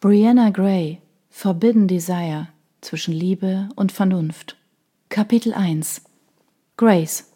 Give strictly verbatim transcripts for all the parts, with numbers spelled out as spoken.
Brianna Gray, Forbidden Desire, zwischen Liebe und Vernunft. Kapitel eins. Grace.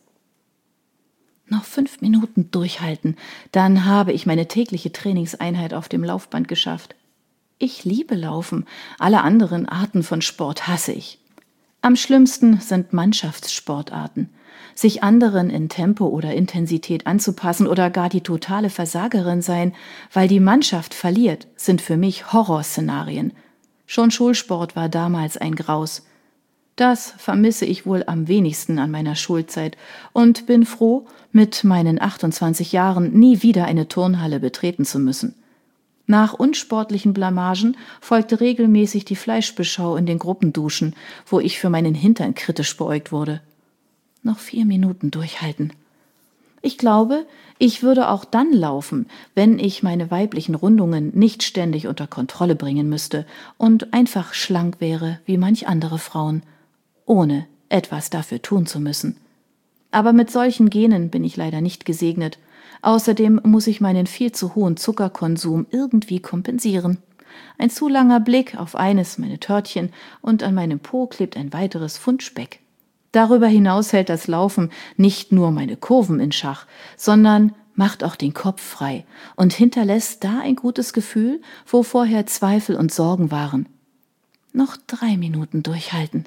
Noch fünf Minuten durchhalten, dann habe ich meine tägliche Trainingseinheit auf dem Laufband geschafft. Ich liebe Laufen, alle anderen Arten von Sport hasse ich. Am schlimmsten sind Mannschaftssportarten. Sich anderen in Tempo oder Intensität anzupassen oder gar die totale Versagerin sein, weil die Mannschaft verliert, sind für mich Horrorszenarien. Schon Schulsport war damals ein Graus. Das vermisse ich wohl am wenigsten an meiner Schulzeit und bin froh, mit meinen achtundzwanzig Jahren nie wieder eine Turnhalle betreten zu müssen. Nach unsportlichen Blamagen folgte regelmäßig die Fleischbeschau in den Gruppenduschen, wo ich für meinen Hintern kritisch beäugt wurde. Noch vier Minuten durchhalten. Ich glaube, ich würde auch dann laufen, wenn ich meine weiblichen Rundungen nicht ständig unter Kontrolle bringen müsste und einfach schlank wäre wie manch andere Frauen, ohne etwas dafür tun zu müssen. Aber mit solchen Genen bin ich leider nicht gesegnet. Außerdem muss ich meinen viel zu hohen Zuckerkonsum irgendwie kompensieren. Ein zu langer Blick auf eines meiner Törtchen und an meinem Po klebt ein weiteres Pfund Speck. Darüber hinaus hält das Laufen nicht nur meine Kurven in Schach, sondern macht auch den Kopf frei und hinterlässt da ein gutes Gefühl, wo vorher Zweifel und Sorgen waren. Noch drei Minuten durchhalten.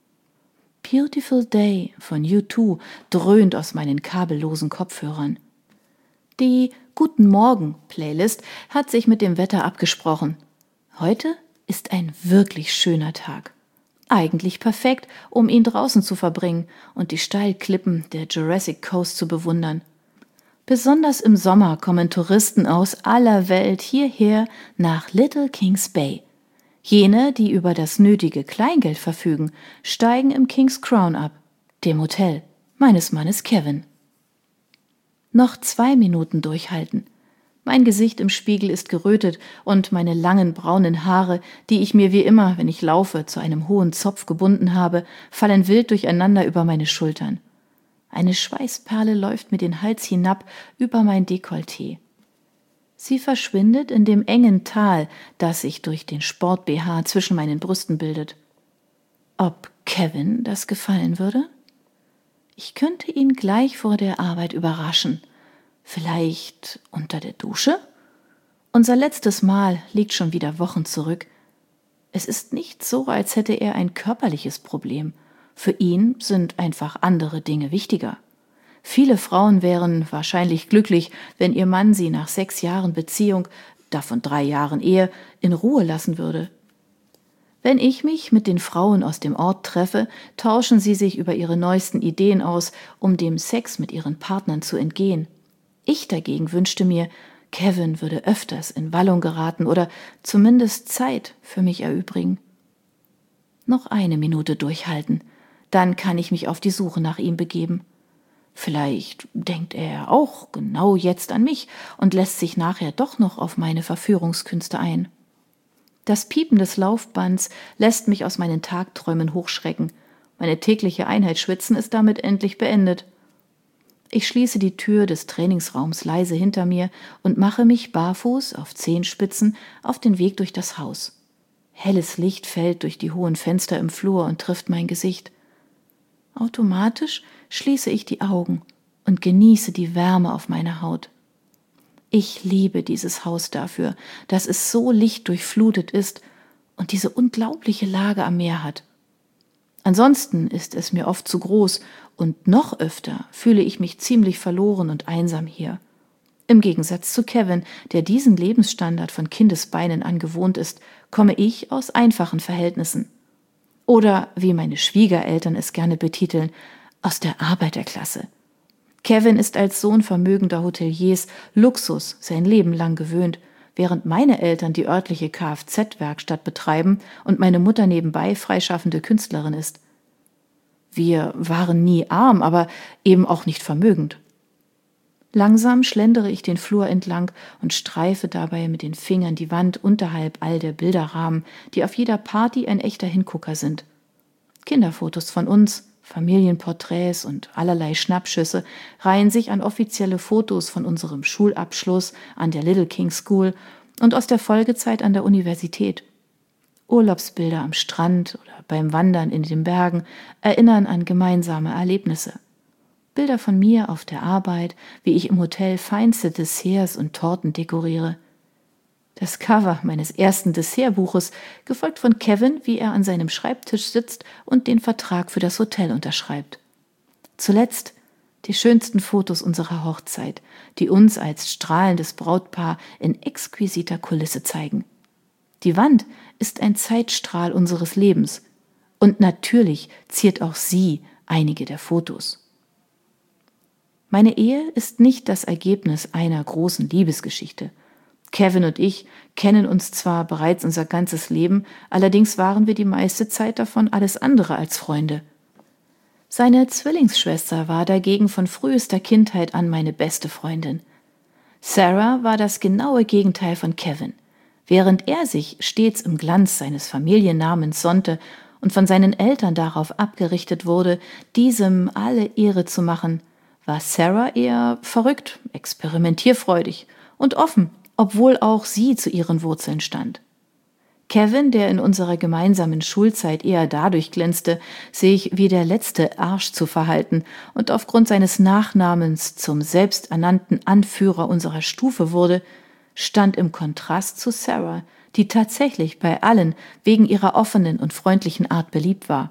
Beautiful Day von U zwei dröhnt aus meinen kabellosen Kopfhörern. Die Guten Morgen-Playlist hat sich mit dem Wetter abgesprochen. Heute ist ein wirklich schöner Tag. Eigentlich perfekt, um ihn draußen zu verbringen und die Steilklippen der Jurassic Coast zu bewundern. Besonders im Sommer kommen Touristen aus aller Welt hierher nach Little Kings Bay. Jene, die über das nötige Kleingeld verfügen, steigen im King's Crown ab, dem Hotel meines Mannes Kevin. Noch zwei Minuten durchhalten. Mein Gesicht im Spiegel ist gerötet und meine langen braunen Haare, die ich mir wie immer, wenn ich laufe, zu einem hohen Zopf gebunden habe, fallen wild durcheinander über meine Schultern. Eine Schweißperle läuft mir den Hals hinab über mein Dekolleté. Sie verschwindet in dem engen Tal, das sich durch den Sport-B H zwischen meinen Brüsten bildet. Ob Kevin das gefallen würde? Ich könnte ihn gleich vor der Arbeit überraschen. Vielleicht unter der Dusche? Unser letztes Mal liegt schon wieder Wochen zurück. Es ist nicht so, als hätte er ein körperliches Problem. Für ihn sind einfach andere Dinge wichtiger. Viele Frauen wären wahrscheinlich glücklich, wenn ihr Mann sie nach sechs Jahren Beziehung, davon drei Jahren Ehe, in Ruhe lassen würde. Wenn ich mich mit den Frauen aus dem Ort treffe, tauschen sie sich über ihre neuesten Ideen aus, um dem Sex mit ihren Partnern zu entgehen. Ich dagegen wünschte mir, Kevin würde öfters in Wallung geraten oder zumindest Zeit für mich erübrigen. Noch eine Minute durchhalten, dann kann ich mich auf die Suche nach ihm begeben. Vielleicht denkt er auch genau jetzt an mich und lässt sich nachher doch noch auf meine Verführungskünste ein. Das Piepen des Laufbands lässt mich aus meinen Tagträumen hochschrecken. Meine tägliche Einheit Schwitzen ist damit endlich beendet. Ich schließe die Tür des Trainingsraums leise hinter mir und mache mich barfuß auf Zehenspitzen auf den Weg durch das Haus. Helles Licht fällt durch die hohen Fenster im Flur und trifft mein Gesicht. Automatisch schließe ich die Augen und genieße die Wärme auf meiner Haut. Ich liebe dieses Haus dafür, dass es so lichtdurchflutet ist und diese unglaubliche Lage am Meer hat. Ansonsten ist es mir oft zu groß und noch öfter fühle ich mich ziemlich verloren und einsam hier. Im Gegensatz zu Kevin, der diesen Lebensstandard von Kindesbeinen an gewohnt ist, komme ich aus einfachen Verhältnissen. Oder, wie meine Schwiegereltern es gerne betiteln, aus der Arbeiterklasse. Kevin ist als Sohn vermögender Hoteliers Luxus sein Leben lang gewöhnt, während meine Eltern die örtliche Kfz-Werkstatt betreiben und meine Mutter nebenbei freischaffende Künstlerin ist. Wir waren nie arm, aber eben auch nicht vermögend. Langsam schlendere ich den Flur entlang und streife dabei mit den Fingern die Wand unterhalb all der Bilderrahmen, die auf jeder Party ein echter Hingucker sind. Kinderfotos von uns, Familienporträts und allerlei Schnappschüsse reihen sich an offizielle Fotos von unserem Schulabschluss an der Little King School und aus der Folgezeit an der Universität. Urlaubsbilder am Strand oder beim Wandern in den Bergen erinnern an gemeinsame Erlebnisse. Bilder von mir auf der Arbeit, wie ich im Hotel feinste Desserts und Torten dekoriere. Das Cover meines ersten Dessertbuches, gefolgt von Kevin, wie er an seinem Schreibtisch sitzt und den Vertrag für das Hotel unterschreibt. Zuletzt die schönsten Fotos unserer Hochzeit, die uns als strahlendes Brautpaar in exquisiter Kulisse zeigen. Die Wand ist ein Zeitstrahl unseres Lebens und natürlich ziert auch sie einige der Fotos. Meine Ehe ist nicht das Ergebnis einer großen Liebesgeschichte. Kevin und ich kennen uns zwar bereits unser ganzes Leben, allerdings waren wir die meiste Zeit davon alles andere als Freunde. Seine Zwillingsschwester war dagegen von frühester Kindheit an meine beste Freundin. Sarah war das genaue Gegenteil von Kevin. Während er sich stets im Glanz seines Familiennamens sonnte und von seinen Eltern darauf abgerichtet wurde, diesem alle Ehre zu machen, war Sarah eher verrückt, experimentierfreudig und offen, obwohl auch sie zu ihren Wurzeln stand. Kevin, der in unserer gemeinsamen Schulzeit eher dadurch glänzte, sich wie der letzte Arsch zu verhalten und aufgrund seines Nachnamens zum selbsternannten Anführer unserer Stufe wurde, stand im Kontrast zu Sarah, die tatsächlich bei allen wegen ihrer offenen und freundlichen Art beliebt war.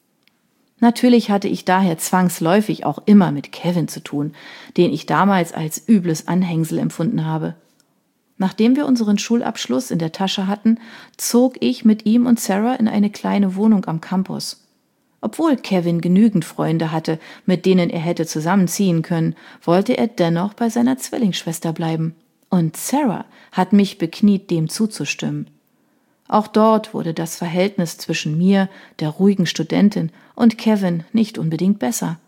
Natürlich hatte ich daher zwangsläufig auch immer mit Kevin zu tun, den ich damals als übles Anhängsel empfunden habe. Nachdem wir unseren Schulabschluss in der Tasche hatten, zog ich mit ihm und Sarah in eine kleine Wohnung am Campus. Obwohl Kevin genügend Freunde hatte, mit denen er hätte zusammenziehen können, wollte er dennoch bei seiner Zwillingsschwester bleiben. Und Sarah hat mich bekniet, dem zuzustimmen. Auch dort wurde das Verhältnis zwischen mir, der ruhigen Studentin, und Kevin nicht unbedingt besser.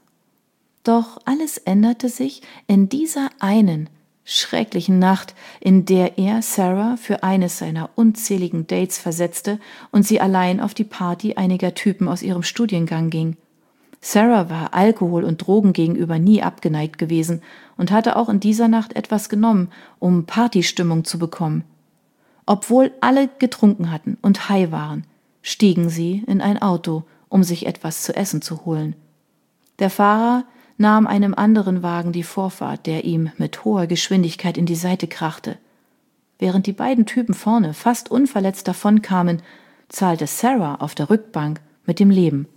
Doch alles änderte sich in dieser einen schrecklichen Nacht, in der er Sarah für eines seiner unzähligen Dates versetzte und sie allein auf die Party einiger Typen aus ihrem Studiengang ging. Sarah war Alkohol und Drogen gegenüber nie abgeneigt gewesen und hatte auch in dieser Nacht etwas genommen, um Partystimmung zu bekommen. Obwohl alle getrunken hatten und high waren, stiegen sie in ein Auto, um sich etwas zu essen zu holen. Der Fahrer nahm einem anderen Wagen die Vorfahrt, der ihm mit hoher Geschwindigkeit in die Seite krachte. Während die beiden Typen vorne fast unverletzt davonkamen, zahlte Sarah auf der Rückbank mit dem Leben.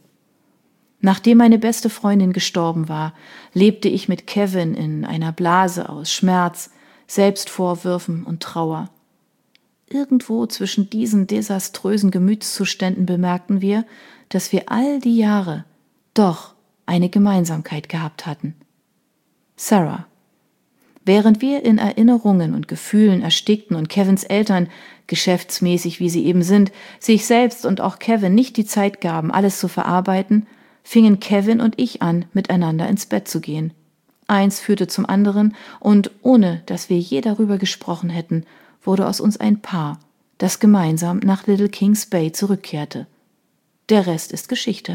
Nachdem meine beste Freundin gestorben war, lebte ich mit Kevin in einer Blase aus Schmerz, Selbstvorwürfen und Trauer. Irgendwo zwischen diesen desaströsen Gemütszuständen bemerkten wir, dass wir all die Jahre doch eine Gemeinsamkeit gehabt hatten. Sarah. Während wir in Erinnerungen und Gefühlen erstickten und Kevins Eltern, geschäftsmäßig wie sie eben sind, sich selbst und auch Kevin nicht die Zeit gaben, alles zu verarbeiten, fingen Kevin und ich an, miteinander ins Bett zu gehen. Eins führte zum anderen und ohne, dass wir je darüber gesprochen hätten, wurde aus uns ein Paar, das gemeinsam nach Little Kings Bay zurückkehrte. Der Rest ist Geschichte.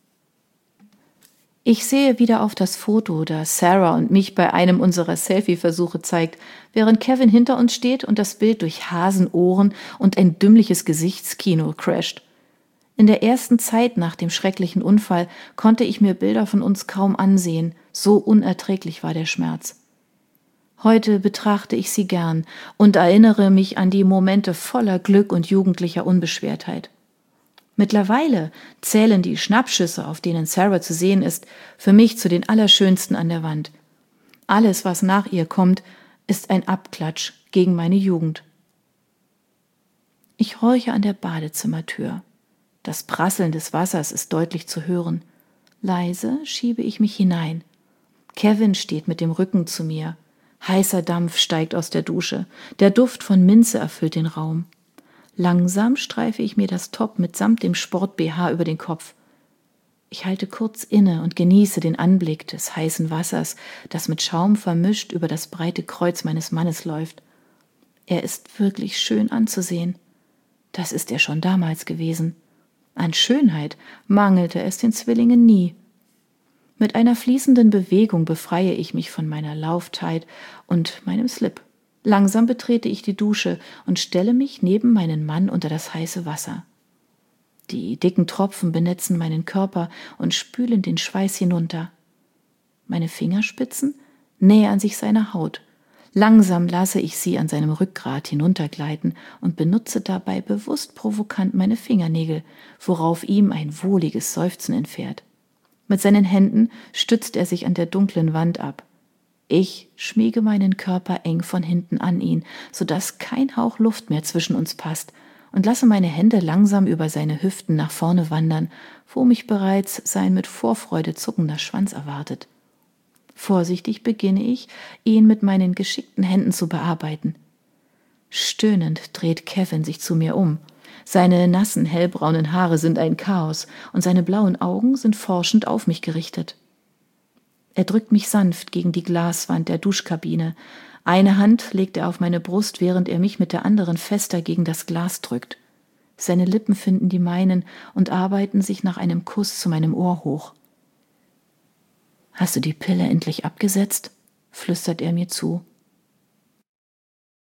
Ich sehe wieder auf das Foto, das Sarah und mich bei einem unserer Selfie-Versuche zeigt, während Kevin hinter uns steht und das Bild durch Hasenohren und ein dümmliches Gesichtskino crasht. In der ersten Zeit nach dem schrecklichen Unfall konnte ich mir Bilder von uns kaum ansehen, so unerträglich war der Schmerz. Heute betrachte ich sie gern und erinnere mich an die Momente voller Glück und jugendlicher Unbeschwertheit. Mittlerweile zählen die Schnappschüsse, auf denen Sarah zu sehen ist, für mich zu den allerschönsten an der Wand. Alles, was nach ihr kommt, ist ein Abklatsch gegen meine Jugend. Ich horche an der Badezimmertür. Das Prasseln des Wassers ist deutlich zu hören. Leise schiebe ich mich hinein. Kevin steht mit dem Rücken zu mir. Heißer Dampf steigt aus der Dusche. Der Duft von Minze erfüllt den Raum. Langsam streife ich mir das Top mitsamt dem Sport-B H über den Kopf. Ich halte kurz inne und genieße den Anblick des heißen Wassers, das mit Schaum vermischt über das breite Kreuz meines Mannes läuft. Er ist wirklich schön anzusehen. Das ist er schon damals gewesen. An Schönheit mangelte es den Zwillingen nie. Mit einer fließenden Bewegung befreie ich mich von meiner Lauftight und meinem Slip. Langsam betrete ich die Dusche und stelle mich neben meinen Mann unter das heiße Wasser. Die dicken Tropfen benetzen meinen Körper und spülen den Schweiß hinunter. Meine Fingerspitzen nähern sich seiner Haut. Langsam lasse ich sie an seinem Rückgrat hinuntergleiten und benutze dabei bewusst provokant meine Fingernägel, worauf ihm ein wohliges Seufzen entfährt. Mit seinen Händen stützt er sich an der dunklen Wand ab. Ich schmiege meinen Körper eng von hinten an ihn, sodass kein Hauch Luft mehr zwischen uns passt, und lasse meine Hände langsam über seine Hüften nach vorne wandern, wo mich bereits sein mit Vorfreude zuckender Schwanz erwartet. Vorsichtig beginne ich, ihn mit meinen geschickten Händen zu bearbeiten. Stöhnend dreht Kevin sich zu mir um. Seine nassen, hellbraunen Haare sind ein Chaos und seine blauen Augen sind forschend auf mich gerichtet. Er drückt mich sanft gegen die Glaswand der Duschkabine. Eine Hand legt er auf meine Brust, während er mich mit der anderen fester gegen das Glas drückt. Seine Lippen finden die meinen und arbeiten sich nach einem Kuss zu meinem Ohr hoch. »Hast du die Pille endlich abgesetzt?« flüstert er mir zu.